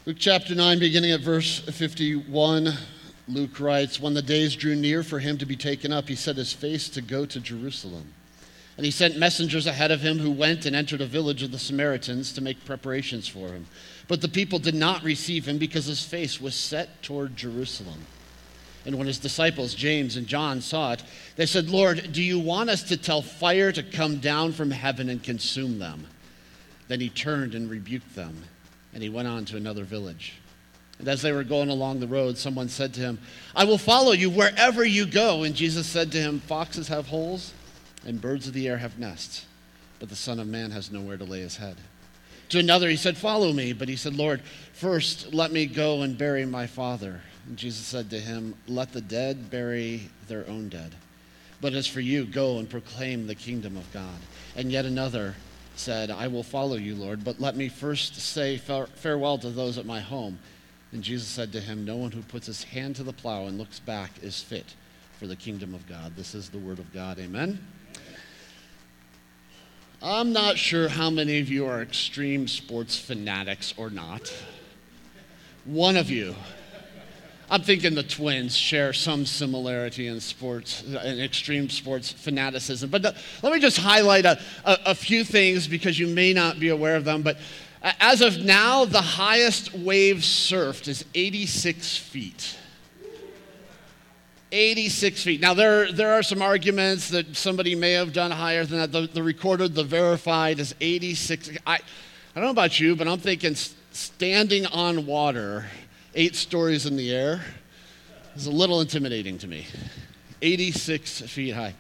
Luke chapter 9, beginning at verse 51, Luke writes, "When the days drew near for him to be taken up, he set his face to go to Jerusalem. And he sent messengers ahead of him who went and entered a village of the Samaritans to make preparations for him. But the people did not receive him because his face was set toward Jerusalem. And when his disciples, James and John, saw it, they said, 'Lord, do you want us to tell fire to come down from heaven and consume them?' Then he turned and rebuked them, and he went on to another village. And as they were going along the road, someone said to him, 'I will follow you wherever you go.' And Jesus said to him, 'Foxes have holes, and birds of the air have nests, but the Son of Man has nowhere to lay his head.' To another he said, 'Follow me.' But he said, 'Lord, first let me go and bury my father.' And Jesus said to him, 'Let the dead bury their own dead. But as for you, go and proclaim the kingdom of God.' And yet another said, 'I will follow you, Lord, but let me first say farewell to those at my home.' And Jesus said to him, 'No one who puts his hand to the plow and looks back is fit for the kingdom of God.'" This is the word of God. Amen. I'm not sure how many of you are extreme sports fanatics or not. One of you. I'm thinking the twins share some similarity in sports, in extreme sports fanaticism. But let me just highlight a few things because you may not be aware of them. But as of now, the highest wave surfed is 86 feet. 86 feet. Now, there are some arguments that somebody may have done higher than that. The recorded, the verified is 86. I don't know about you, but I'm thinking standing on water 8 stories in the air is a little intimidating to me. 86 feet high.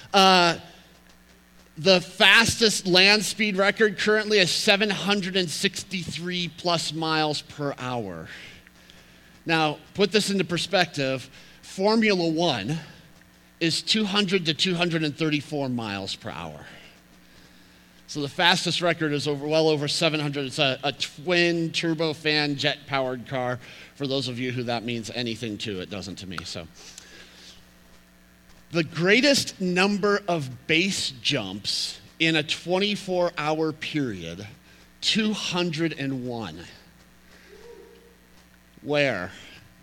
The fastest land speed record currently is 763 plus miles per hour. Now, put this into perspective. Formula One is 200 to 234 miles per hour. So the fastest record is well over 700. It's a twin turbofan jet-powered car. For those of you who that means anything to, it doesn't to me. So the greatest number of base jumps in a 24-hour period, 201. Where?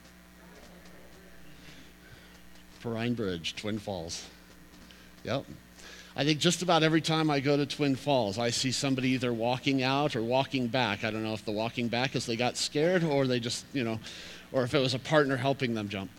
Perrine Bridge, Twin Falls. Yep. I think just about every time I go to Twin Falls, I see somebody either walking out or walking back. I don't know if the walking back is they got scared or they just, or if it was a partner helping them jump.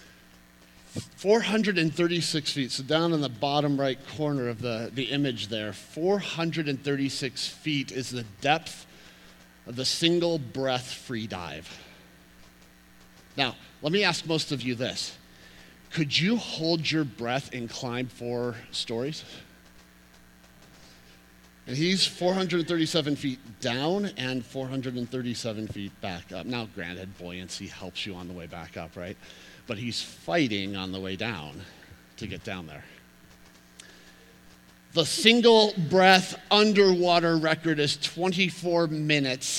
436 feet. So down in the bottom right corner of the image there, 436 feet is the depth of the single breath free dive. Now, let me ask most of you this. Could you hold your breath and climb 4 stories? And he's 437 feet down and 437 feet back up. Now, granted, buoyancy helps you on the way back up, right? But he's fighting on the way down to get down there. The single breath underwater record is 24 minutes,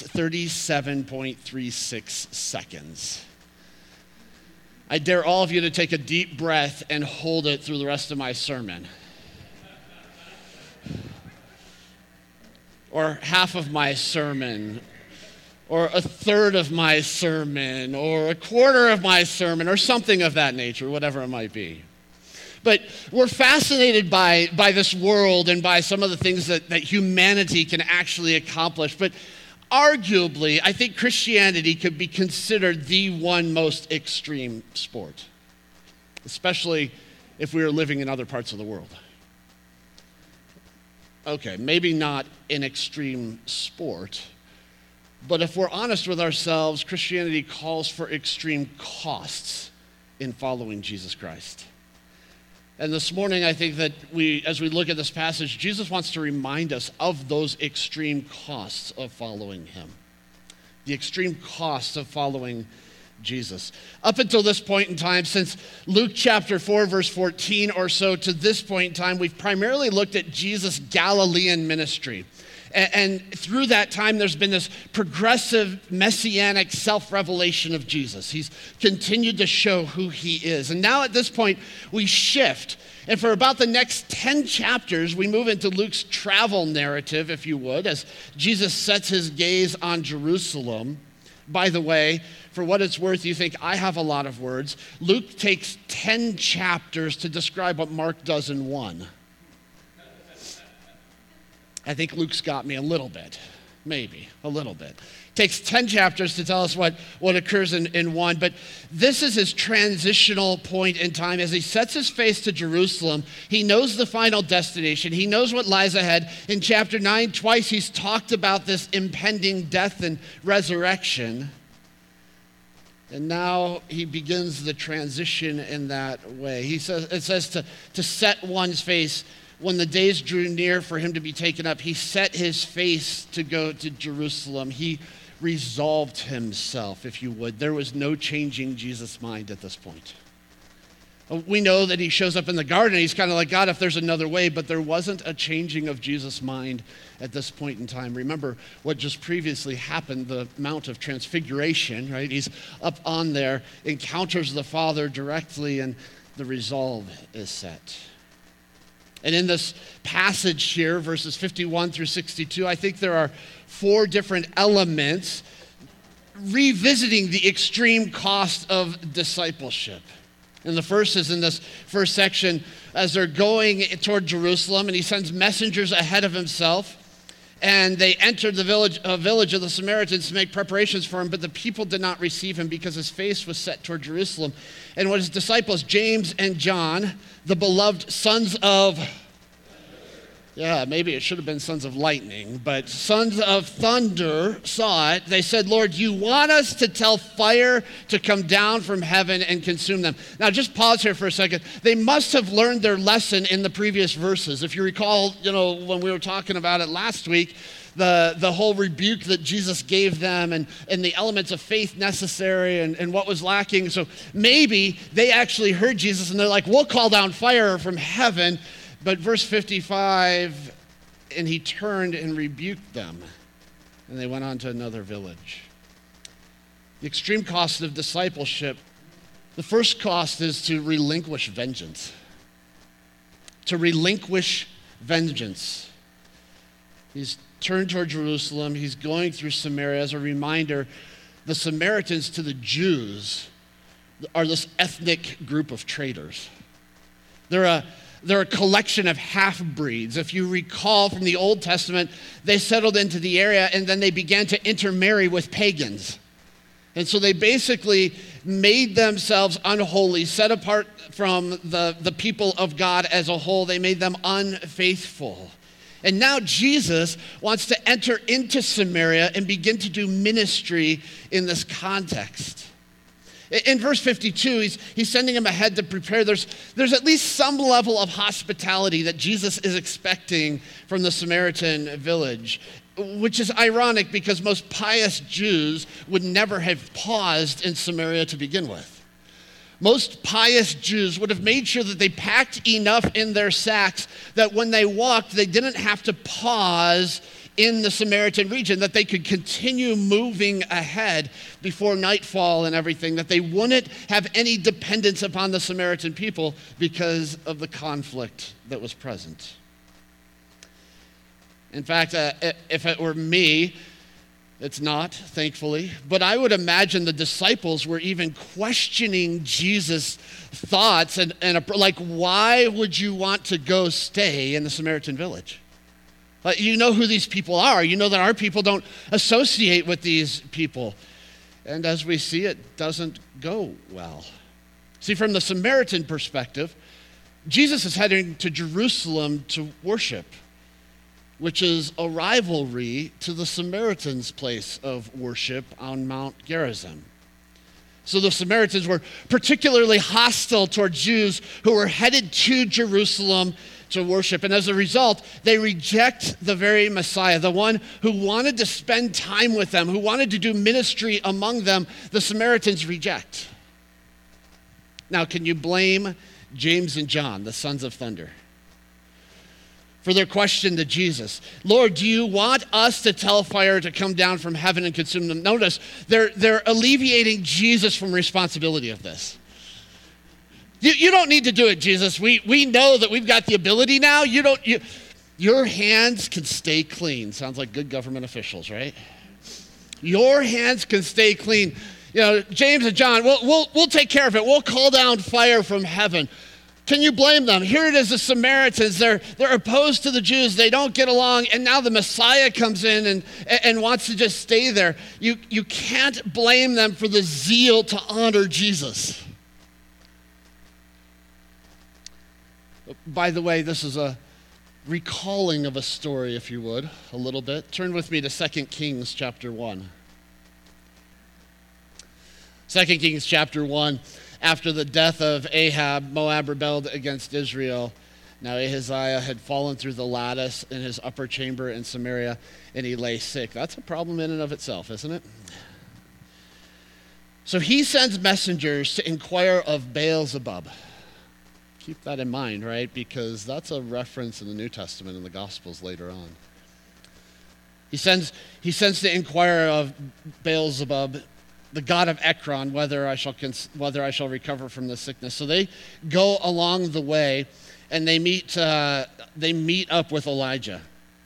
37.36 seconds. I dare all of you to take a deep breath and hold it through the rest of my sermon. Or half of my sermon, or a third of my sermon, or a quarter of my sermon, or something of that nature, whatever it might be. But we're fascinated by this world and by some of the things that humanity can actually accomplish. But arguably, I think Christianity could be considered the one most extreme sport, especially if we were living in other parts of the world. Okay, maybe not an extreme sport, but if we're honest with ourselves, Christianity calls for extreme costs in following Jesus Christ. And this morning, I think that as we look at this passage, Jesus wants to remind us of those extreme costs of following him. The extreme costs of following Jesus. Up until this point in time, since Luke chapter 4, verse 14 or so, to this point in time, we've primarily looked at Jesus' Galilean ministry. And through that time, there's been this progressive messianic self-revelation of Jesus. He's continued to show who he is. And now at this point, we shift. And for about the next 10 chapters, we move into Luke's travel narrative, if you would, as Jesus sets his gaze on Jerusalem. By the way, for what it's worth, you think I have a lot of words. Luke takes 10 chapters to describe what Mark does in one. I think Luke's got me a little bit, maybe a little bit. Takes 10 chapters to tell us what occurs in one, but this is his transitional point in time. As he sets his face to Jerusalem, he knows the final destination. He knows what lies ahead. In chapter 9, twice he's talked about this impending death and resurrection. And now he begins the transition in that way. It says to set one's face. When the days drew near for him to be taken up, he set his face to go to Jerusalem. He resolved himself, if you would. There was no changing Jesus' mind at this point. We know that he shows up in the garden. He's kind of like, God, if there's another way, but there wasn't a changing of Jesus' mind at this point in time. Remember what just previously happened, the Mount of Transfiguration, right? He's up on there, encounters the Father directly, and the resolve is set. And in this passage here, verses 51 through 62, I think there are 4 different elements revisiting the extreme cost of discipleship. And the first is in this first section, as they're going toward Jerusalem, and he sends messengers ahead of himself, and they entered the village of the Samaritans to make preparations for him, but the people did not receive him because his face was set toward Jerusalem. And when his disciples, James and John, the beloved sons of, maybe it should have been sons of lightning, but sons of thunder saw it, they said, Lord, you want us to tell fire to come down from heaven and consume them. Now just pause here for a second. They must have learned their lesson in the previous verses. If you recall, when we were talking about it last week, the whole rebuke that Jesus gave them and the elements of faith necessary and what was lacking. So maybe they actually heard Jesus and they're like, we'll call down fire from heaven. But verse 55, and he turned and rebuked them, and they went on to another village. The extreme cost of discipleship, the first cost is to relinquish vengeance. To relinquish vengeance. He's turned toward Jerusalem. He's going through Samaria. As a reminder, the Samaritans to the Jews are this ethnic group of traders. They're a collection of half-breeds. If you recall from the Old Testament, they settled into the area and then they began to intermarry with pagans. And so they basically made themselves unholy, set apart from the people of God as a whole. They made them unfaithful. And now Jesus wants to enter into Samaria and begin to do ministry in this context. In verse 52, he's sending them ahead to prepare. There's at least some level of hospitality that Jesus is expecting from the Samaritan village, which is ironic because most pious Jews would never have paused in Samaria to begin with. Most pious Jews would have made sure that they packed enough in their sacks that when they walked, they didn't have to pause in the Samaritan region, that they could continue moving ahead before nightfall and everything, that they wouldn't have any dependence upon the Samaritan people because of the conflict that was present. In fact, if it were me, it's not, thankfully, but I would imagine the disciples were even questioning Jesus' thoughts and like, why would you want to go stay in the Samaritan village? You know who these people are. You know that our people don't associate with these people. And as we see, it doesn't go well. See, from the Samaritan perspective, Jesus is heading to Jerusalem to worship, which is a rivalry to the Samaritans' place of worship on Mount Gerizim. So the Samaritans were particularly hostile toward Jews who were headed to Jerusalem to worship. And as a result, they reject the very Messiah, the one who wanted to spend time with them, who wanted to do ministry among them. The Samaritans reject. Now, can you blame James and John, the sons of thunder, for their question to Jesus? Lord, do you want us to tell fire to come down from heaven and consume them? Notice, they're alleviating Jesus from responsibility of this. You don't need to do it, Jesus. We know that we've got the ability now. Your hands can stay clean. Sounds like good government officials, right? Your hands can stay clean. You know, James and John, we'll take care of it. We'll call down fire from heaven. Can you blame them? Here it is, the Samaritans. They're opposed to the Jews. They don't get along, and now the Messiah comes in and wants to just stay there. You can't blame them for the zeal to honor Jesus. By the way, this is a recalling of a story, if you would, a little bit. Turn with me to 2 Kings chapter 1. 2 Kings chapter 1. After the death of Ahab, Moab rebelled against Israel. Now Ahaziah had fallen through the lattice in his upper chamber in Samaria, and he lay sick. That's a problem in and of itself, isn't it? So he sends messengers to inquire of Beelzebub. Keep that in mind, right? Because that's a reference in the New Testament and the Gospels later on. He sends to inquire of Beelzebub, the god of Ekron, whether I shall recover from this sickness. So they go along the way, and they meet up with Elijah.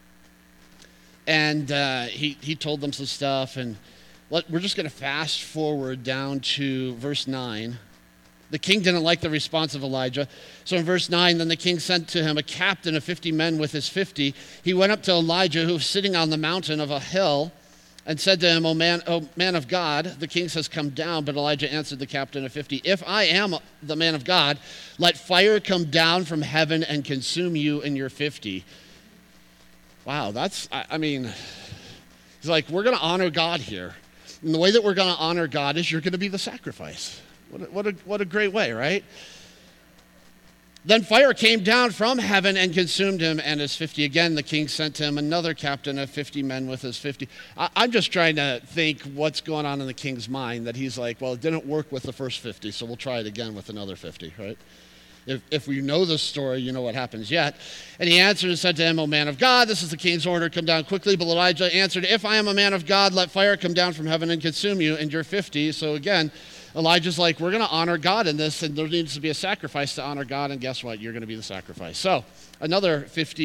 And he told them some stuff, and we're just going to fast forward down to verse 9. The king didn't like the response of Elijah. So in verse 9, then the king sent to him a captain of 50 men with his 50. He went up to Elijah, who was sitting on the mountain of a hill, and said to him, O man of God, the king says, come down. But Elijah answered the captain of 50, if I am the man of God, let fire come down from heaven and consume you and your 50. Wow, he's like, we're going to honor God here. And the way that we're going to honor God is you're going to be the sacrifice. What a great way, right? Then fire came down from heaven and consumed him and his 50. Again, the king sent to him another captain of 50 men with his 50. I'm just trying to think what's going on in the king's mind, that he's like, well, it didn't work with the first 50, so we'll try it again with another 50, right? If we know this story, you know what happens yet. And he answered and said to him, O man of God, this is the king's order, come down quickly. But Elijah answered, if I am a man of God, let fire come down from heaven and consume you and your 50. So again, Elijah's like, we're going to honor God in this, and there needs to be a sacrifice to honor God, and guess what? You're going to be the sacrifice. So another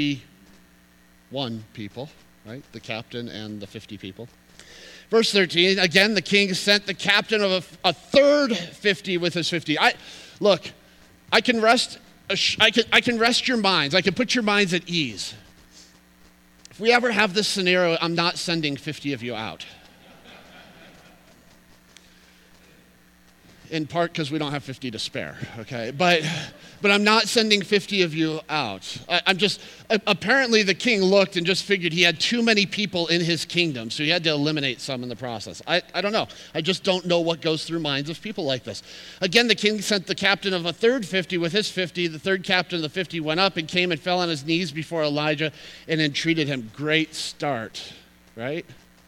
51 people, right? The captain and the 50 people. Verse 13, again, the king sent the captain of a third 50 with his 50. I can rest your minds. I can put your minds at ease. If we ever have this scenario, I'm not sending 50 of you out. In part because we don't have 50 to spare, okay? But I'm not sending 50 of you out. Apparently the king looked and just figured he had too many people in his kingdom, so he had to eliminate some in the process. I don't know. I just don't know what goes through minds of people like this. Again, the king sent the captain of a third 50 with his 50. The third captain of the 50 went up and came and fell on his knees before Elijah and entreated him. Great start, right?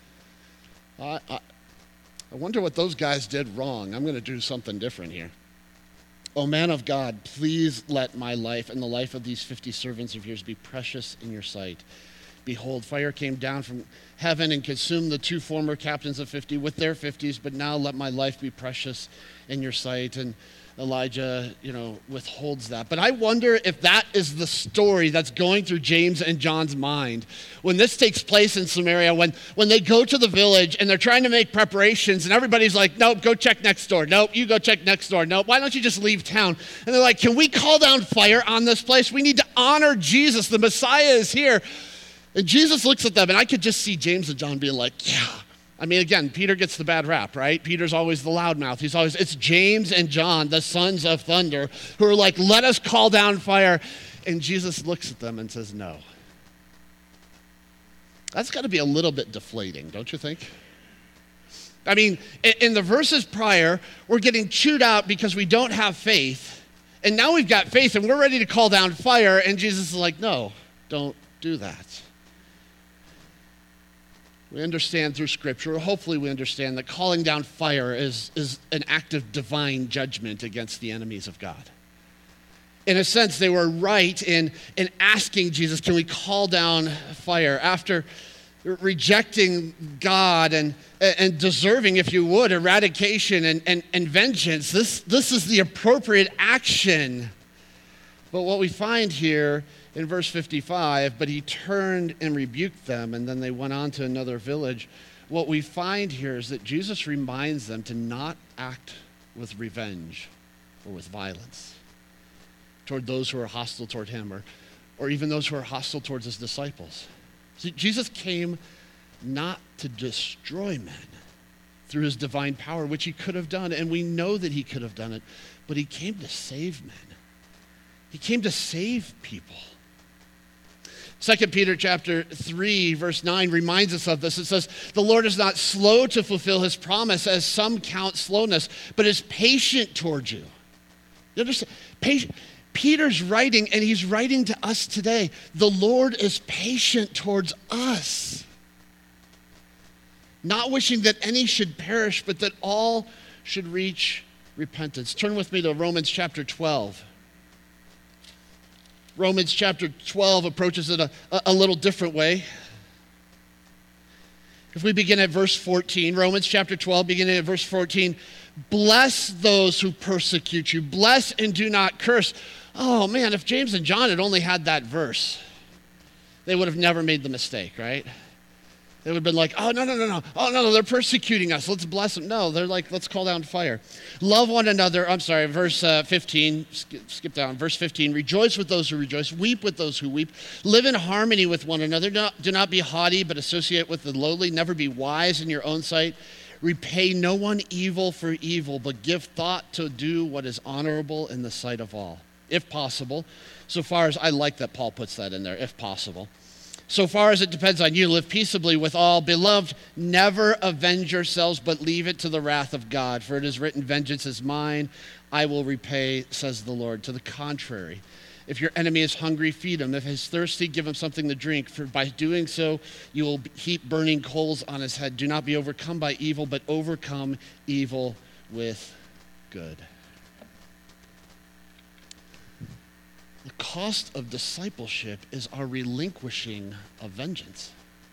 I wonder what those guys did wrong. I'm going to do something different here. O man of God, please let my life and the life of these 50 servants of yours be precious in your sight. Behold, fire came down from heaven and consumed the two former captains of 50 with their 50s, but now let my life be precious in your sight. And Elijah, withholds that. But I wonder if that is the story that's going through James and John's mind when this takes place in Samaria, when they go to the village and they're trying to make preparations and everybody's like, nope, go check next door. Nope, you go check next door. Nope, why don't you just leave town? And they're like, can we call down fire on this place? We need to honor Jesus. The Messiah is here. And Jesus looks at them, and I could just see James and John being like, yeah. I mean, again, Peter gets the bad rap, right? Peter's always the loudmouth. It's James and John, the sons of thunder, who are like, let us call down fire. And Jesus looks at them and says, no. That's got to be a little bit deflating, don't you think? I mean, in the verses prior, we're getting chewed out because we don't have faith. And now we've got faith and we're ready to call down fire. And Jesus is like, no, don't do that. We understand through Scripture, or hopefully we understand, that calling down fire is an act of divine judgment against the enemies of God. In a sense, they were right in asking Jesus, can we call down fire? After rejecting God and deserving, if you would, eradication and vengeance, this is the appropriate action. But what we find here in verse 55, but he turned and rebuked them, and then they went on to another village. What we find here is that Jesus reminds them to not act with revenge or with violence toward those who are hostile toward him, or even those who are hostile towards his disciples. See, Jesus came not to destroy men through his divine power, which he could have done, and we know that he could have done it, but he came to save men. He came to save people. 2 Peter chapter 3, verse 9 reminds us of this. It says, the Lord is not slow to fulfill his promise, as some count slowness, but is patient towards you. You understand? Peter's writing, and he's writing to us today. The Lord is patient towards us, not wishing that any should perish, but that all should reach repentance. Turn with me to Romans chapter 12. Romans chapter 12 approaches it a little different way. If we begin at verse 14, Romans chapter 12, beginning at verse 14, bless those who persecute you. Bless and do not curse. Oh man, if James and John had only had that verse, they would have never made the mistake, right? They would have been like, oh, no. Oh, no, they're persecuting us. Let's bless them. No, they're like, let's call down fire. Love one another. I'm sorry, verse 15. Skip down. Verse 15. Rejoice with those who rejoice. Weep with those who weep. Live in harmony with one another. Do not be haughty, but associate with the lowly. Never be wise in your own sight. Repay no one evil for evil, but give thought to do what is honorable in the sight of all, if possible. So far as I like that Paul puts that in there, if possible. So far as it depends on you, live peaceably with all. Beloved, never avenge yourselves, but leave it to the wrath of God. For it is written, vengeance is mine, I will repay, says the Lord. To the contrary, if your enemy is hungry, feed him. If he's thirsty, give him something to drink. For by doing so, you will heap burning coals on his head. Do not be overcome by evil, but overcome evil with good. The cost of discipleship is our relinquishing of vengeance.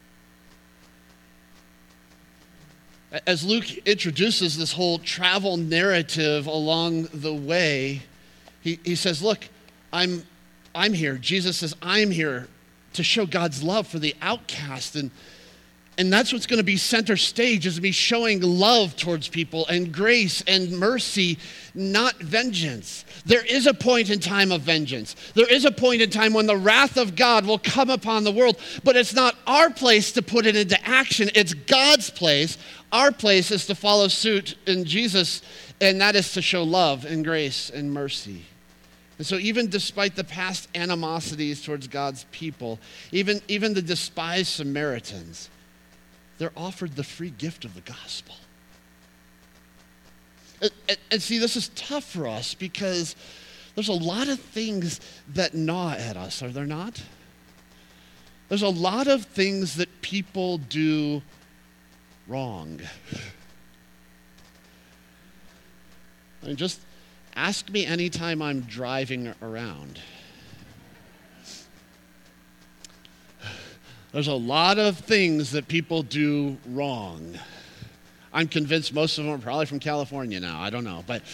As Luke introduces this whole travel narrative along the way, he says, look, I'm here. Jesus says, I'm here to show God's love for the outcast. And that's what's going to be center stage, is me showing love towards people and grace and mercy, not vengeance. There is a point in time of vengeance. There is a point in time when the wrath of God will come upon the world, but it's not our place to put it into action. It's God's place. Our place is to follow suit in Jesus, and that is to show love and grace and mercy. And so even despite the past animosities towards God's people, even the despised Samaritans, they're offered the free gift of the gospel. And see, this is tough for us because there's a lot of things that gnaw at us, are there not? There's a lot of things that people do wrong. I mean, just ask me anytime I'm driving around. There's a lot of things that people do wrong. I'm convinced most of them are probably from California now. I don't know, but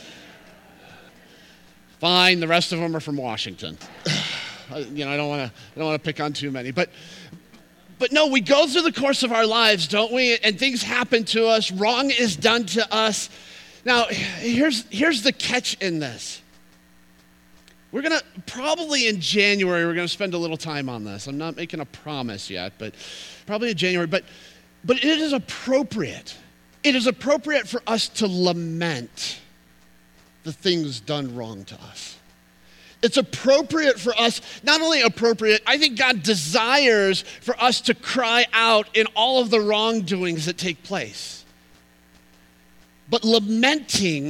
fine. The rest of them are from Washington. I don't want to pick on too many, but no, we go through the course of our lives, don't we? And things happen to us. Wrong is done to us. Now, here's the catch in this. We're going to, probably in January, we're going to spend a little time on this. I'm not making a promise yet, but probably in January. But it is appropriate. It is appropriate for us to lament the things done wrong to us. It's appropriate for us, not only appropriate, I think God desires for us to cry out in all of the wrongdoings that take place. But lamenting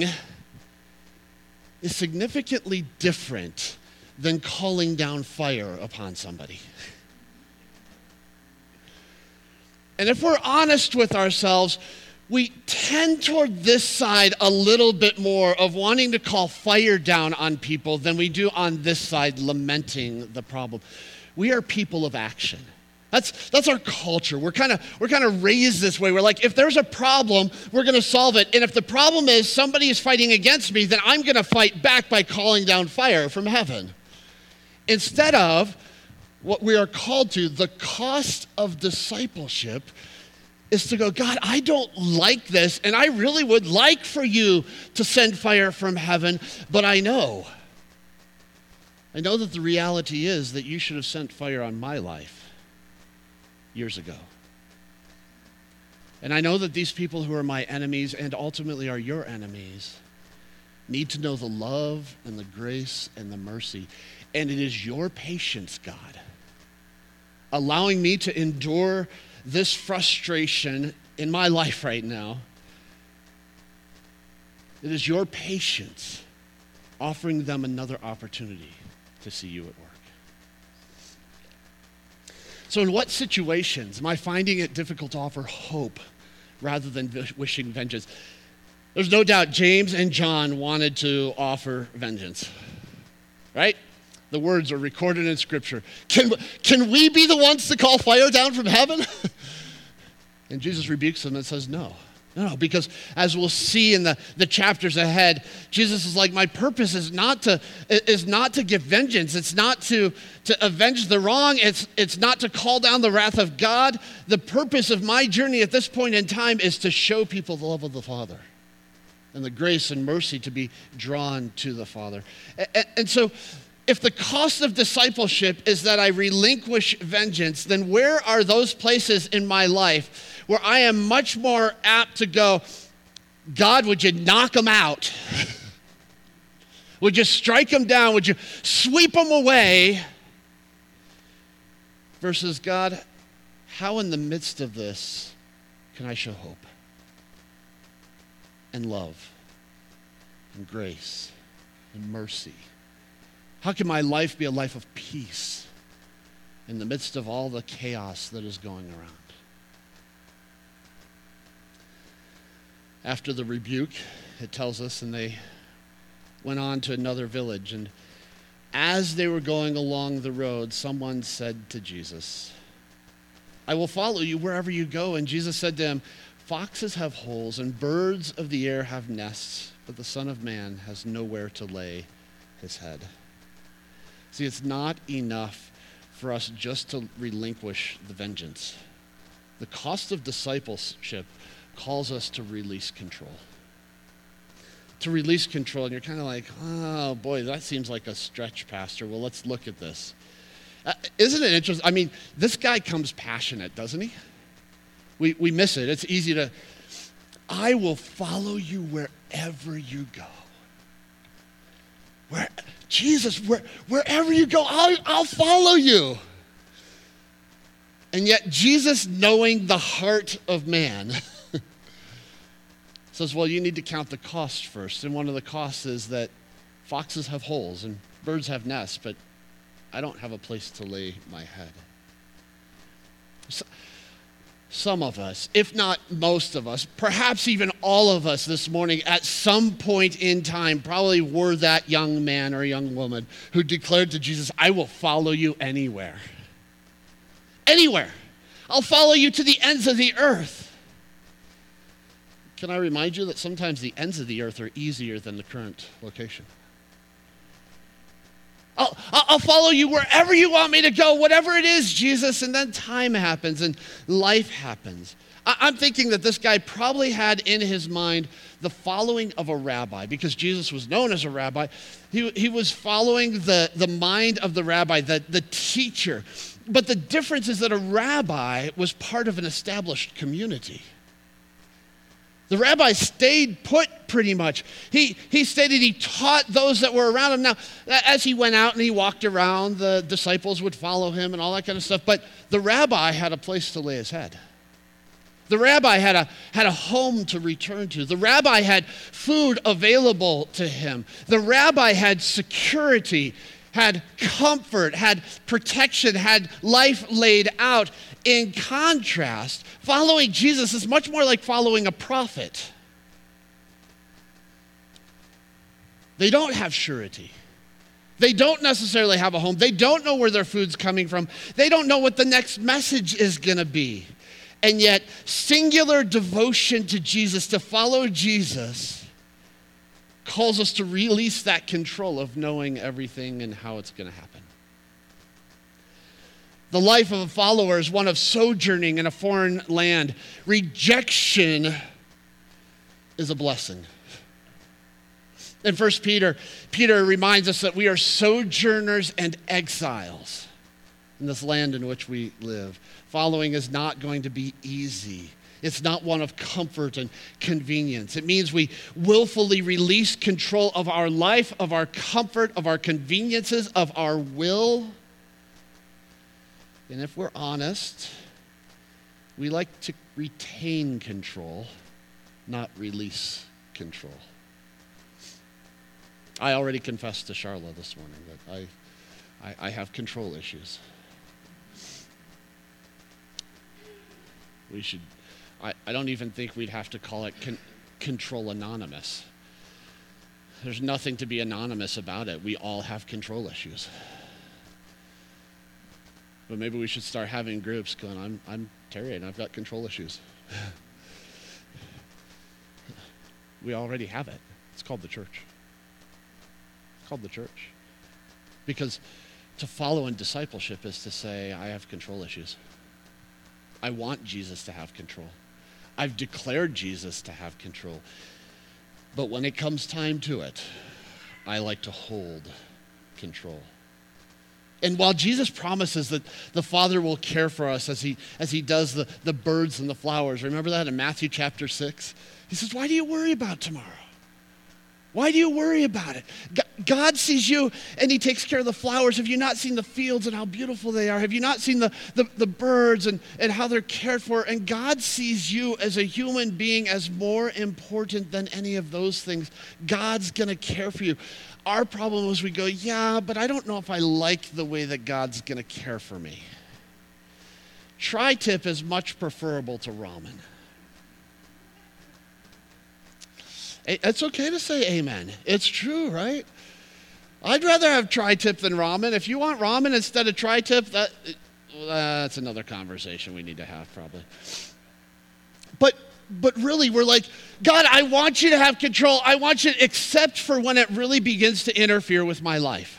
is significantly different than calling down fire upon somebody. And if we're honest with ourselves, we tend toward this side a little bit more of wanting to call fire down on people than we do on this side lamenting the problem. We are people of action. That's our culture. We're kind of raised this way. We're like, if there's a problem, we're going to solve it. And if the problem is somebody is fighting against me, then I'm going to fight back by calling down fire from heaven. Instead of what we are called to, the cost of discipleship is to go, God, I don't like this, and I really would like for you to send fire from heaven, but I know that the reality is that you should have sent fire on my life years ago. And I know that these people who are my enemies and ultimately are your enemies need to know the love and the grace and the mercy. And it is your patience, God, allowing me to endure this frustration in my life right now. It is your patience offering them another opportunity to see you at work. So in what situations am I finding it difficult to offer hope rather than wishing vengeance? There's no doubt James and John wanted to offer vengeance, right? The words are recorded in Scripture. Can we be the ones to call fire down from heaven? And Jesus rebukes them and says, no, because as we'll see in the chapters ahead, Jesus is like, my purpose is not to give vengeance. It's not to avenge the wrong. It's not to call down the wrath of God. The purpose of my journey at this point in time is to show people the love of the Father and the grace and mercy to be drawn to the Father. And so if the cost of discipleship is that I relinquish vengeance, then where are those places in my life where I am much more apt to go, God, would you knock them out? Would you strike them down? Would you sweep them away? Versus, God, how in the midst of this can I show hope and love and grace and mercy? How can my life be a life of peace in the midst of all the chaos that is going around? After the rebuke, it tells us, and they went on to another village. And as they were going along the road, someone said to Jesus, I will follow you wherever you go. And Jesus said to him, foxes have holes and birds of the air have nests, but the Son of Man has nowhere to lay his head. See, it's not enough for us just to relinquish the vengeance. The cost of discipleship calls us to release control. To release control, and you're kind of like, oh boy, that seems like a stretch, Pastor. Well, let's look at this. Isn't it interesting? I mean, this guy comes passionate, doesn't he? We miss it. It's easy to, I will follow you wherever you go. Jesus, wherever you go, I'll follow you. And yet Jesus, knowing the heart of man, says, well, you need to count the cost first. And one of the costs is that foxes have holes and birds have nests, but I don't have a place to lay my head. Some of us, if not most of us, perhaps even all of us this morning at some point in time probably were that young man or young woman who declared to Jesus, I will follow you anywhere. Anywhere. I'll follow you to the ends of the earth. Can I remind you that sometimes the ends of the earth are easier than the current location? I'll follow you wherever you want me to go, whatever it is, Jesus. And then time happens and life happens. I'm thinking that this guy probably had in his mind the following of a rabbi, because Jesus was known as a rabbi. He was following the mind of the rabbi, the teacher. But the difference is that a rabbi was part of an established community. The rabbi stayed put pretty much. He stated he taught those that were around him. Now, as he went out and he walked around, the disciples would follow him and all that kind of stuff. But the rabbi had a place to lay his head. The rabbi had a home to return to. The rabbi had food available to him. The rabbi had security, had comfort, had protection, had life laid out. In contrast, following Jesus is much more like following a prophet. They don't have surety. They don't necessarily have a home. They don't know where their food's coming from. They don't know what the next message is going to be. And yet, singular devotion to Jesus, to follow Jesus, calls us to release that control of knowing everything and how it's going to happen. The life of a follower is one of sojourning in a foreign land. Rejection is a blessing. In 1 Peter, Peter reminds us that we are sojourners and exiles in this land in which we live. Following is not going to be easy. It's not one of comfort and convenience. It means we willfully release control of our life, of our comfort, of our conveniences, of our will. And if we're honest, we like to retain control, not release control. I already confessed to Charla this morning that I have control issues. I don't even think we'd have to call it control anonymous. There's nothing to be anonymous about it. We all have control issues. But maybe we should start having groups going, I'm Terry and I've got control issues. We already have it. It's called the church. It's called the church. Because to follow in discipleship is to say, I have control issues. I want Jesus to have control. I've declared Jesus to have control. But when it comes time to it, I like to hold control. And while Jesus promises that the Father will care for us as he does the birds and the flowers, remember that in Matthew chapter 6? He says, why do you worry about tomorrow? Why do you worry about it? God sees you and he takes care of the flowers. Have you not seen the fields and how beautiful they are? Have you not seen the birds and how they're cared for? And God sees you as a human being as more important than any of those things. God's going to care for you. Our problem is we go, yeah, but I don't know if I like the way that God's going to care for me. Tri-tip is much preferable to ramen. It's okay to say amen. It's true, right? I'd rather have tri-tip than ramen. If you want ramen instead of tri-tip, that's another conversation we need to have probably. But really, we're like, God, I want you to have control. I want you, except for when it really begins to interfere with my life.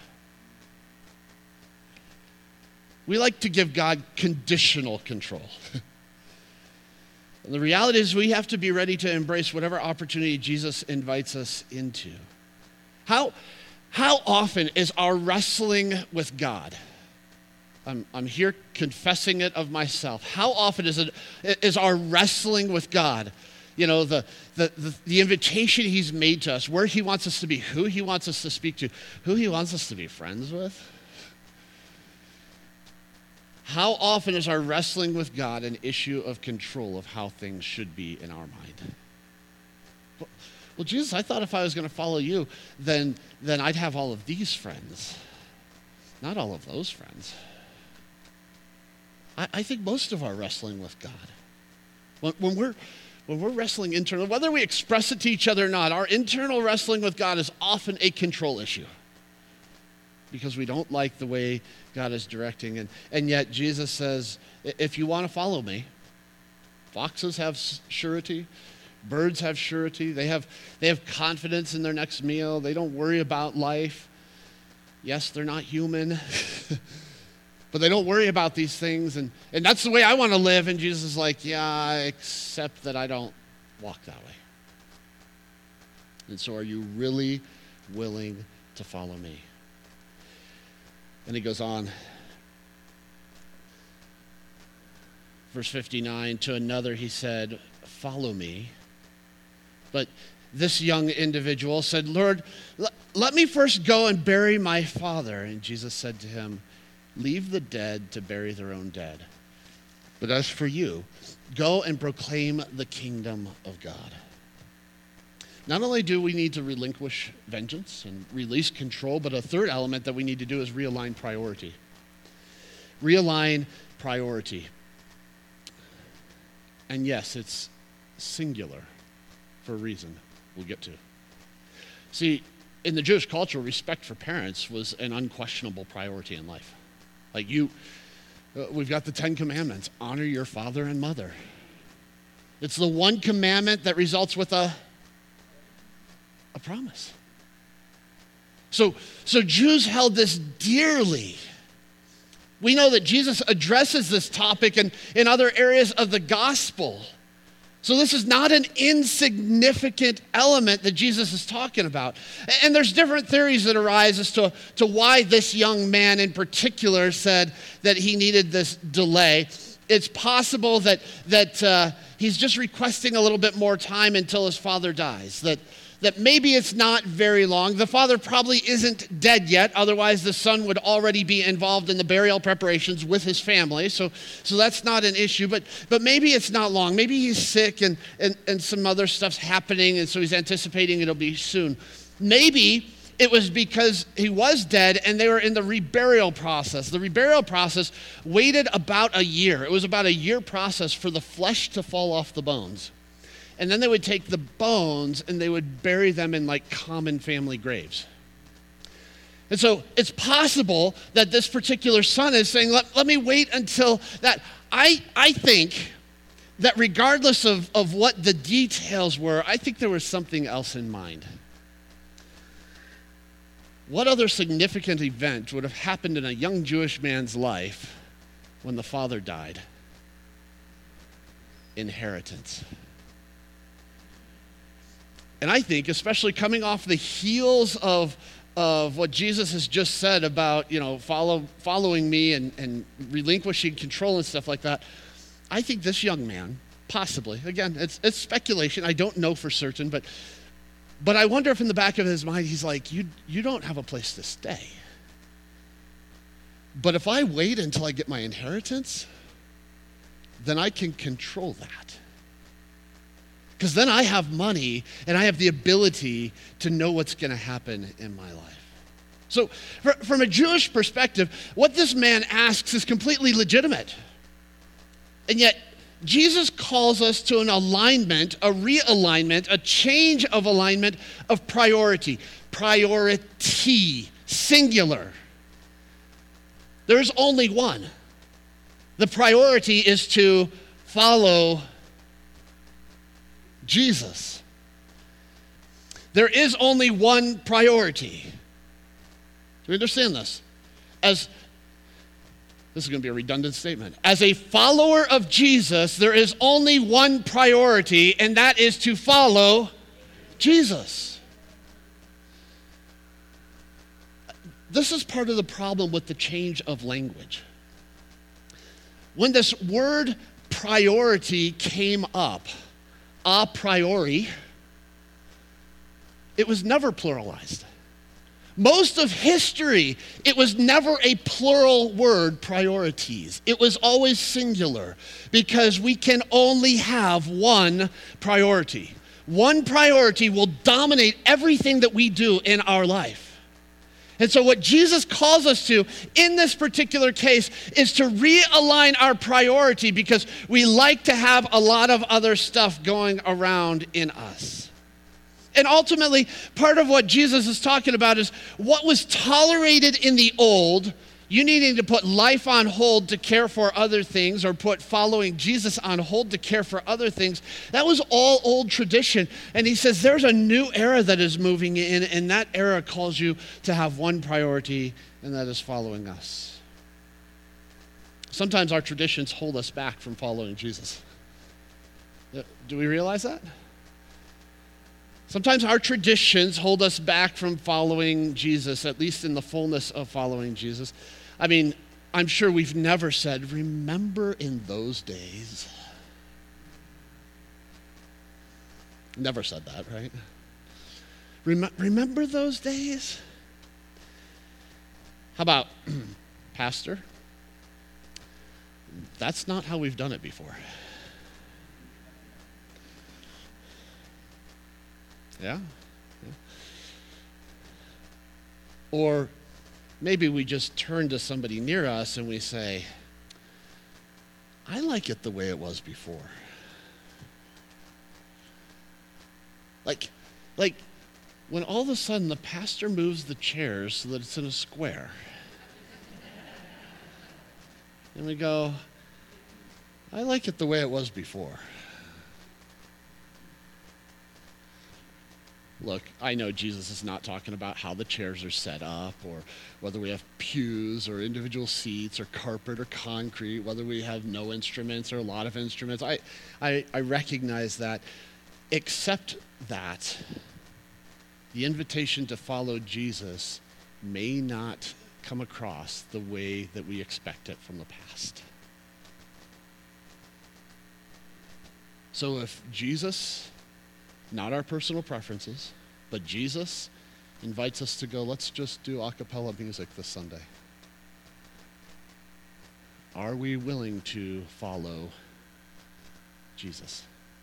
We like to give God conditional control. And the reality is we have to be ready to embrace whatever opportunity Jesus invites us into. How often is our wrestling with God? I'm here confessing it of myself. How often is our wrestling with God? You know, the invitation he's made to us, where he wants us to be, who he wants us to speak to, who he wants us to be friends with. How often is our wrestling with God an issue of control of how things should be in our mind? Well, Jesus, I thought if I was going to follow you, then I'd have all of these friends, not all of those friends. I think most of our wrestling with God, when we're wrestling internally, whether we express it to each other or not, our internal wrestling with God is often a control issue because we don't like the way God is directing. And yet Jesus says, if you want to follow me, foxes have surety, birds have surety, they have confidence in their next meal, they don't worry about life. Yes, they're not human, but they don't worry about these things, and that's the way I want to live. And Jesus is like, yeah, except that I don't walk that way. And so are you really willing to follow me? And he goes on. Verse 59, to another he said, follow me. But this young individual said, Lord, let me first go and bury my father. And Jesus said to him, leave the dead to bury their own dead. But as for you, go and proclaim the kingdom of God. Not only do we need to relinquish vengeance and release control, but a third element that we need to do is realign priority. Realign priority. And yes, it's singular for a reason we'll get to. See, in the Jewish culture, respect for parents was an unquestionable priority in life. Like we've got the 10 Commandments. Honor your father and mother. It's the one commandment that results with a promise. So Jews held this dearly. We know that Jesus addresses this topic in other areas of the gospel. So this is not an insignificant element that Jesus is talking about. And there's different theories that arise as to why this young man in particular said that he needed this delay. It's possible that he's just requesting a little bit more time until his father dies, that maybe it's not very long. The father probably isn't dead yet. Otherwise, the son would already be involved in the burial preparations with his family. So that's not an issue. But maybe it's not long. Maybe he's sick and some other stuff's happening, and so he's anticipating it'll be soon. Maybe it was because he was dead and they were in the reburial process. The reburial process waited about a year. It was about a year process for the flesh to fall off the bones. And then they would take the bones and they would bury them in like common family graves. And so it's possible that this particular son is saying, let me wait until that. I think that regardless of what the details were, I think there was something else in mind. What other significant event would have happened in a young Jewish man's life when the father died? Inheritance. And I think, especially coming off the heels of what Jesus has just said about, following me and relinquishing control and stuff like that, I think this young man, possibly, again, it's speculation, I don't know for certain, but I wonder if in the back of his mind he's like, you don't have a place to stay. But if I wait until I get my inheritance, then I can control that. Because then I have money and I have the ability to know what's going to happen in my life. So from a Jewish perspective, what this man asks is completely legitimate. And yet, Jesus calls us to an alignment, a realignment, a change of alignment of priority. Priority, singular. There's only one. The priority is to follow Jesus. There is only one priority. Do you understand this? This is going to be a redundant statement. As a follower of Jesus, there is only one priority, and that is to follow Jesus. This is part of the problem with the change of language. When this word priority came up, a priori, it was never pluralized. Most of history, it was never a plural word, priorities. It was always singular because we can only have one priority. One priority will dominate everything that we do in our life. And so what Jesus calls us to in this particular case is to realign our priority because we like to have a lot of other stuff going around in us. And ultimately, part of what Jesus is talking about is what was tolerated in the old, you needing to put life on hold to care for other things or put following Jesus on hold to care for other things. That was all old tradition. And he says there's a new era that is moving in, and that era calls you to have one priority, and that is following us. Sometimes our traditions hold us back from following Jesus. Do we realize that? Sometimes our traditions hold us back from following Jesus, at least in the fullness of following Jesus. I mean, I'm sure we've never said, remember in those days. Never said that, right? Remember those days? How about, Pastor? That's not how we've done it before. Yeah? Or maybe we just turn to somebody near us and we say, I like it the way it was before. Like when all of a sudden the pastor moves the chairs so that it's in a square. And we go, I like it the way it was before. look, I know Jesus is not talking about how the chairs are set up or whether we have pews or individual seats or carpet or concrete, whether we have no instruments or a lot of instruments. I recognize that. Except that the invitation to follow Jesus may not come across the way that we expect it from the past. So if Jesus, not our personal preferences, but Jesus invites us to go, let's just do a cappella music this Sunday. Are we willing to follow Jesus?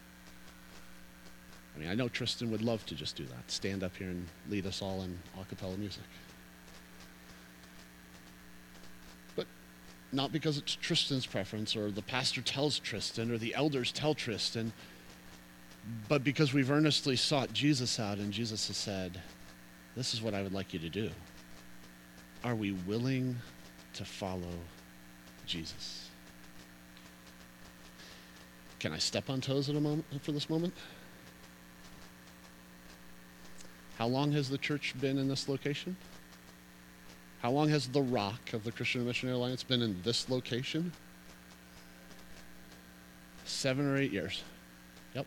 I mean, I know Tristan would love to just do that, stand up here and lead us all in a cappella music. But not because it's Tristan's preference or the pastor tells Tristan or the elders tell Tristan, but because we've earnestly sought Jesus out and Jesus has said, this is what I would like you to do. Are we willing to follow Jesus? Can I step on toes at a moment for this moment? How long has the church been in this location? How long has the Rock of the Christian Missionary Alliance been in this location? 7 or 8 years. Yep.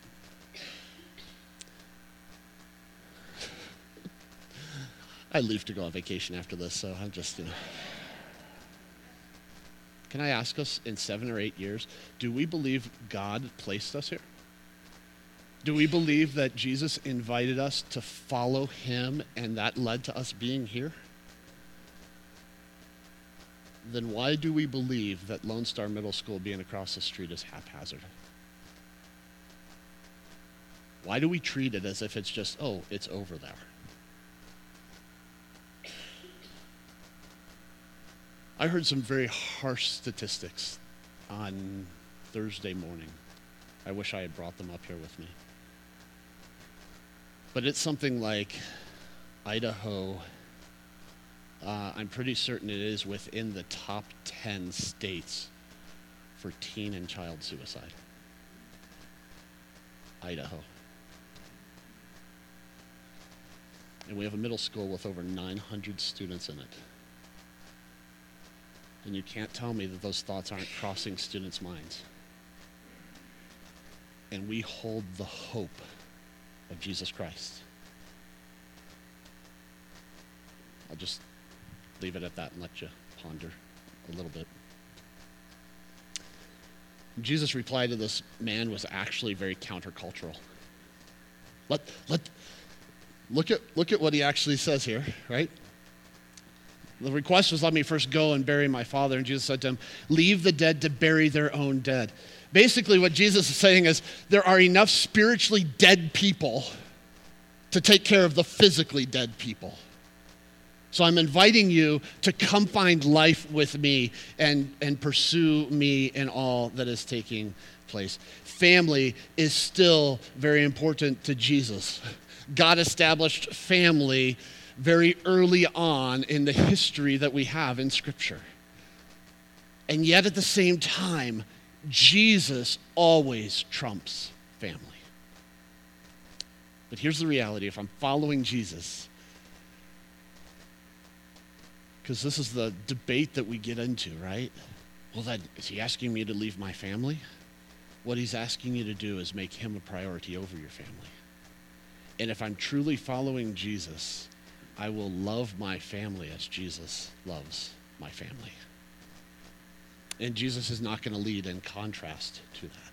I leave to go on vacation after this, so I'm just, Can I ask us, in 7 or 8 years, do we believe God placed us here? Do we believe that Jesus invited us to follow him and that led to us being here? Then why do we believe that Lone Star Middle School being across the street is haphazard? Why do we treat it as if it's just, oh, it's over there? I heard some very harsh statistics on Thursday morning. I wish I had brought them up here with me. But it's something like Idaho, I'm pretty certain it is within the top 10 states for teen and child suicide. Idaho. And we have a middle school with over 900 students in it. And you can't tell me that those thoughts aren't crossing students' minds. And we hold the hope of Jesus Christ. I'll just leave it at that and let you ponder a little bit. Jesus' reply to this man was actually very countercultural. Look at what he actually says here, right? The request was, let me first go and bury my father. And Jesus said to him, leave the dead to bury their own dead. Basically, what Jesus is saying is there are enough spiritually dead people to take care of the physically dead people. So I'm inviting you to come find life with me and pursue me in all that is taking place. Family is still very important to Jesus. God established family very early on in the history that we have in Scripture. And yet at the same time, Jesus always trumps family. But here's the reality. If I'm following Jesus, because this is the debate that we get into, right? Well, then, is he asking me to leave my family? What he's asking you to do is make him a priority over your family. And if I'm truly following Jesus, I will love my family as Jesus loves my family. And Jesus is not going to lead in contrast to that.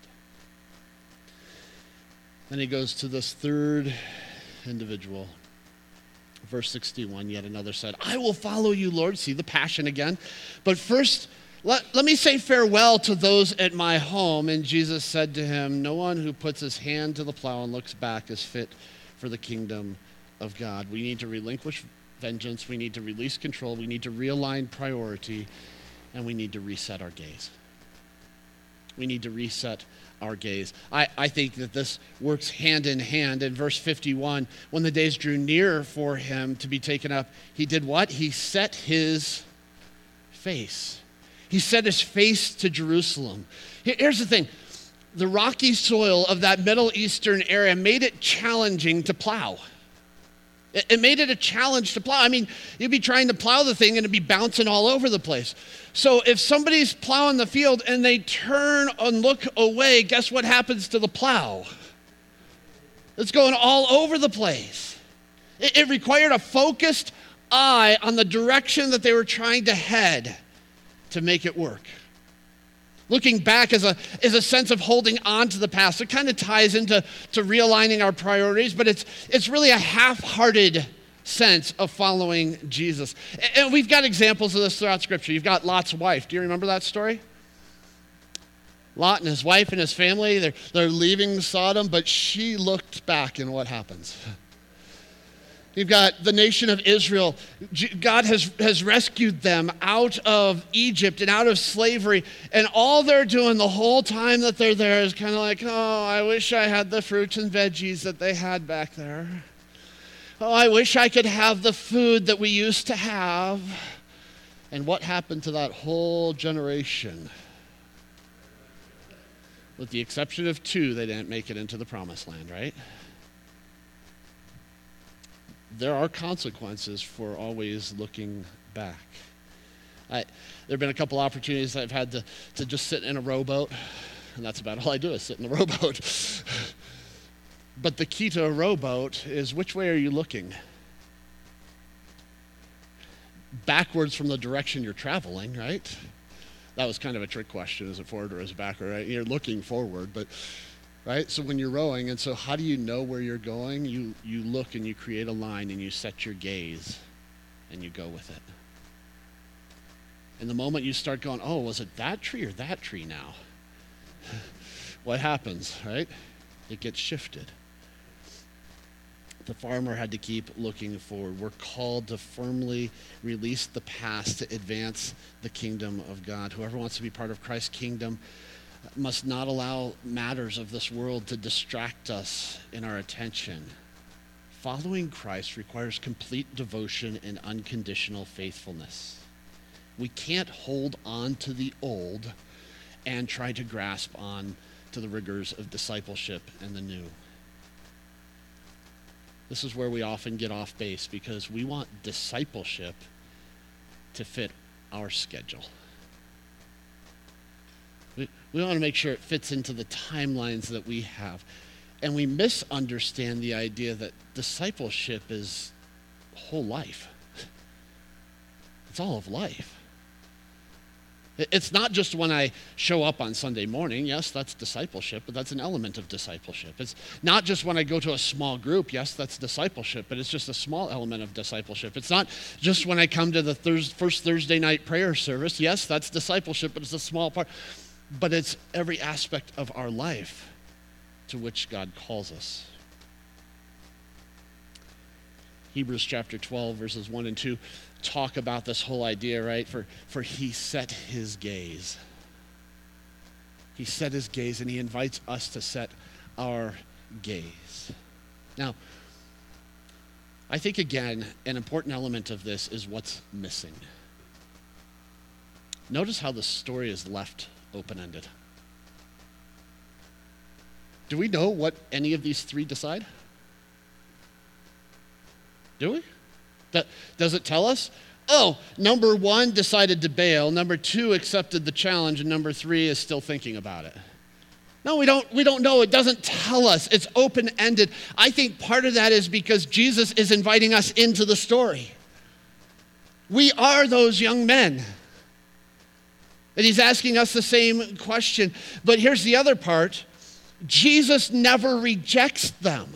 Then he goes to this third individual. Verse 61, yet another said, I will follow you, Lord. See the passion again. But first, let me say farewell to those at my home. And Jesus said to him, no one who puts his hand to the plow and looks back is fit for the kingdom of God. We need to relinquish vengeance. We need to release control. We need to realign priority. And we need to reset our gaze. We need to reset our gaze. I think that this works hand in hand. In verse 51, when the days drew near for him to be taken up, he did what? He set his face. He set his face to Jerusalem. Here's the thing. The rocky soil of that Middle Eastern area made it challenging to plow. It made it a challenge to plow. I mean, you'd be trying to plow the thing and it'd be bouncing all over the place. So if somebody's plowing the field and they turn and look away, guess what happens to the plow? It's going all over the place. It required a focused eye on the direction that they were trying to head to make it work. Looking back is a sense of holding on to the past. It kind of ties into realigning our priorities, but it's really a half-hearted sense of following Jesus. And we've got examples of this throughout Scripture. You've got Lot's wife. Do you remember that story? Lot and his wife and his family, they're leaving Sodom, but she looked back, and what happens? You've got the nation of Israel. God has rescued them out of Egypt and out of slavery. And all they're doing the whole time that they're there is kind of like, oh, I wish I had the fruits and veggies that they had back there. Oh, I wish I could have the food that we used to have. And what happened to that whole generation? With the exception of 2, they didn't make it into the promised land, right? There are consequences for always looking back. There have been a couple opportunities I've had to just sit in a rowboat, and that's about all I do is sit in a rowboat. But the key to a rowboat is, which way are you looking? Backwards from the direction you're traveling, right? That was kind of a trick question. Is it forward or is it backward, right? You're looking forward, but right? So when you're rowing, and so how do you know where you're going? You look and you create a line and you set your gaze and you go with it. And the moment you start going, oh, was it that tree or that tree now? What happens, right? It gets shifted. The farmer had to keep looking forward. We're called to firmly release the past to advance the kingdom of God. Whoever wants to be part of Christ's kingdom must not allow matters of this world to distract us in our attention. Following Christ requires complete devotion and unconditional faithfulness. We can't hold on to the old and try to grasp on to the rigors of discipleship and the new. This is where we often get off base because we want discipleship to fit our schedule. We want to make sure it fits into the timelines that we have. And we misunderstand the idea that discipleship is whole life. It's all of life. It's not just when I show up on Sunday morning. Yes, that's discipleship, but that's an element of discipleship. It's not just when I go to a small group. Yes, that's discipleship, but it's just a small element of discipleship. It's not just when I come to the first Thursday night prayer service. Yes, that's discipleship, but it's a small part. But it's every aspect of our life to which God calls us. Hebrews chapter 12, verses 1 and 2 talk about this whole idea, right? For he set his gaze. He set his gaze, and he invites us to set our gaze. Now, I think, again, an important element of this is what's missing. Notice how the story is left open-ended. Do we know what any of these 3 decide? Do we? Does it tell us? Oh, number 1 decided to bail, number 2 accepted the challenge, and number 3 is still thinking about it. No, we don't know. It doesn't tell us. It's open-ended. I think part of that is because Jesus is inviting us into the story. We are those young men. And he's asking us the same question. But here's the other part. Jesus never rejects them.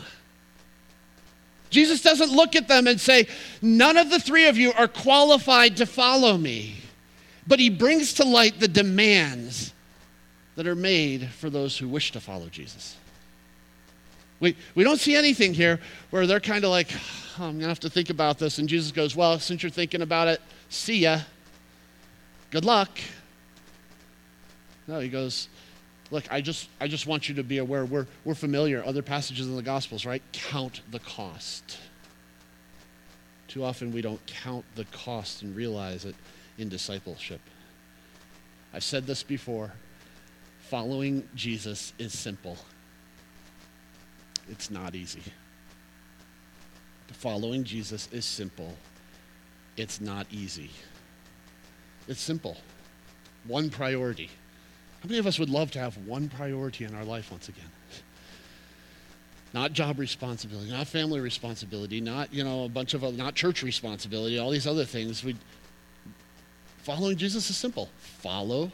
Jesus doesn't look at them and say, none of the 3 of you are qualified to follow me. But he brings to light the demands that are made for those who wish to follow Jesus. We don't see anything here where they're kind of like, oh, I'm going to have to think about this. And Jesus goes, well, since you're thinking about it, see ya. Good luck. No, he goes, look, I just want you to be aware. We're familiar, other passages in the Gospels, right? Count the cost. Too often we don't count the cost and realize it in discipleship. I've said this before. Following Jesus is simple. It's not easy. To Following Jesus is simple. It's not easy. It's simple. One priority. How many of us would love to have one priority in our life once again? Not job responsibility, not family responsibility, not, a bunch of other, not church responsibility, all these other things. Following Jesus is simple. Follow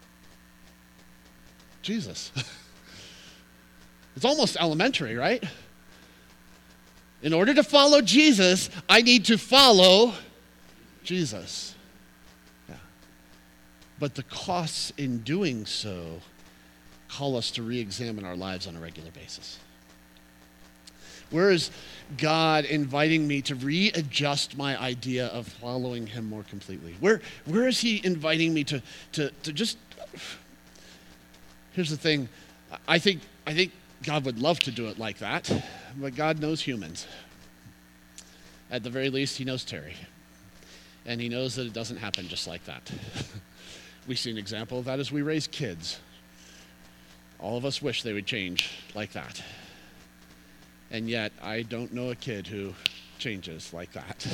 Jesus. It's almost elementary, right? In order to follow Jesus, I need to follow Jesus. Yeah. But the costs in doing so call us to re-examine our lives on a regular basis. Where is God inviting me to readjust my idea of following him more completely? Where is he inviting me to just... Here's the thing. I think God would love to do it like that, but God knows humans. At the very least, he knows Terry. And he knows that it doesn't happen just like that. We see an example of that as we raise kids. All of us wish they would change like that. And yet, I don't know a kid who changes like that.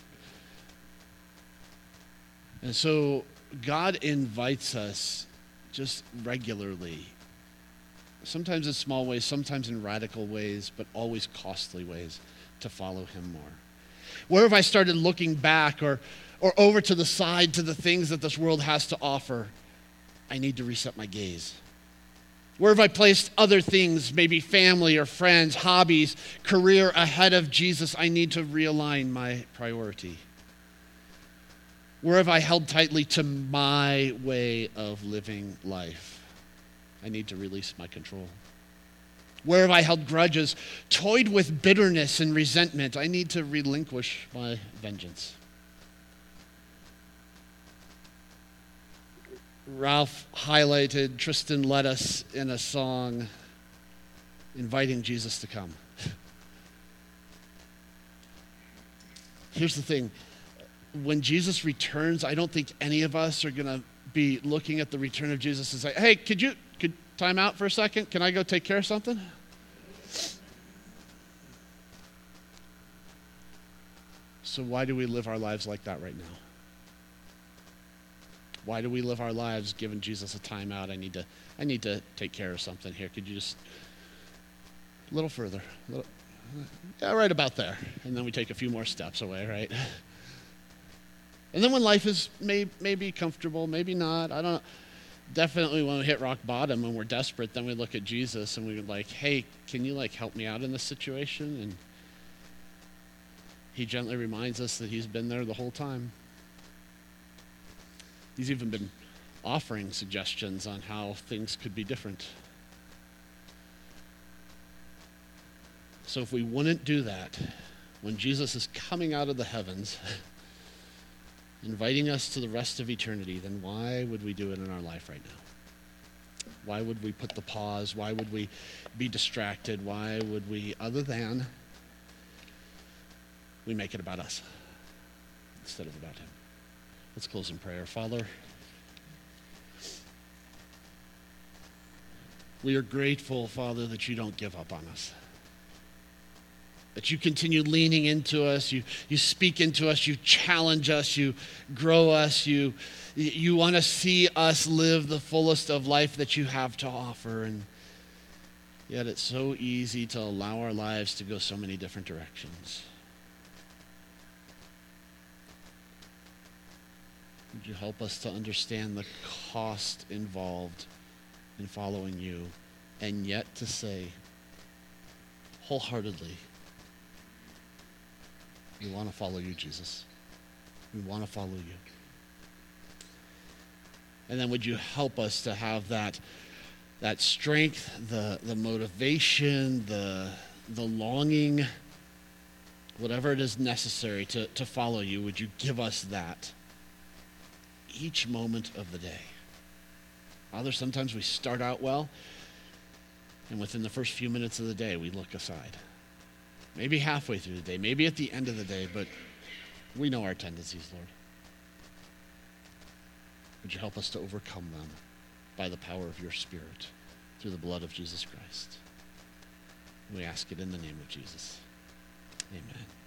And so, God invites us just regularly, sometimes in small ways, sometimes in radical ways, but always costly ways, to follow him more. Where have I started looking back or over to the side to the things that this world has to offer? I need to reset my gaze. Where have I placed other things, maybe family or friends, hobbies, career ahead of Jesus? I need to realign my priority. Where have I held tightly to my way of living life? I need to release my control. Where have I held grudges, toyed with bitterness and resentment? I need to relinquish my vengeance. Ralph highlighted, Tristan led us in a song inviting Jesus to come. Here's the thing. When Jesus returns, I don't think any of us are going to be looking at the return of Jesus and say, hey, could time out for a second? Can I go take care of something? So why do we live our lives like that right now? Why do we live our lives giving Jesus a timeout? I need to take care of something here. Could you just a little further? Yeah, right about there. And then we take a few more steps away, right? And then when life is maybe comfortable, maybe not, I don't know. Definitely when we hit rock bottom, when we're desperate, then we look at Jesus and we're like, hey, can you help me out in this situation? And he gently reminds us that he's been there the whole time. He's even been offering suggestions on how things could be different. So if we wouldn't do that, when Jesus is coming out of the heavens, inviting us to the rest of eternity, then why would we do it in our life right now? Why would we put the pause? Why would we be distracted? Why would we, other than we make it about us instead of about him? Let's close in prayer. Father, we are grateful, Father, that you don't give up on us. That you continue leaning into us, you speak into us, you challenge us, you grow us, you want to see us live the fullest of life that you have to offer. And yet it's so easy to allow our lives to go so many different directions. Would you help us to understand the cost involved in following you, and yet to say wholeheartedly, we want to follow you, Jesus. We want to follow you. And then would you help us to have that strength, the motivation, the longing, whatever it is necessary to follow you, would you give us that each moment of the day? Father, sometimes we start out well, and within the first few minutes of the day, we look aside. Maybe halfway through the day, maybe at the end of the day, but we know our tendencies, Lord. Would you help us to overcome them by the power of your Spirit through the blood of Jesus Christ? We ask it in the name of Jesus. Amen.